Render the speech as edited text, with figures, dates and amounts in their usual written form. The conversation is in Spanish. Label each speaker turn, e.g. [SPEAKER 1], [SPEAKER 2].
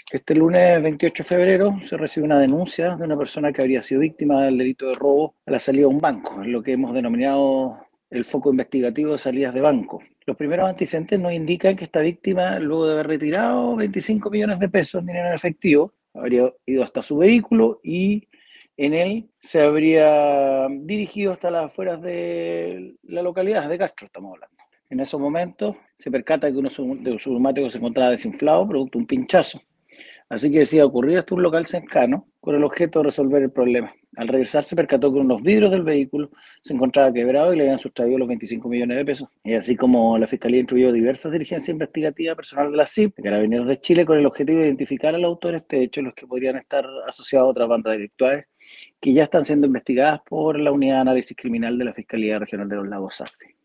[SPEAKER 1] Este lunes 28 de febrero se recibe una denuncia de una persona que habría sido víctima del delito de robo a la salida de un banco, es lo que hemos denominado el foco investigativo de salidas de banco. Los primeros antecedentes nos indican que esta víctima, luego de haber retirado 25 millones de pesos en dinero en efectivo, habría ido hasta su vehículo y en él se habría dirigido hasta las afueras de la localidad de Castro, estamos hablando. En esos momentos se percata que uno de sus neumáticos se encontraba desinflado, producto de un pinchazo. Así que decía ocurrir hasta un local cercano con el objeto de resolver el problema. Al regresar se percató que unos vidrios del vehículo se encontraba quebrado y le habían sustraído los 25 millones de pesos. Y así como la Fiscalía instruyó diversas diligencias investigativas personal de la CIP, de Carabineros de Chile, con el objetivo de identificar al autor de este hecho, los que podrían estar asociados a otras bandas delictuales que ya están siendo investigadas por la Unidad de Análisis Criminal de la Fiscalía Regional de los Lagos, SAFI.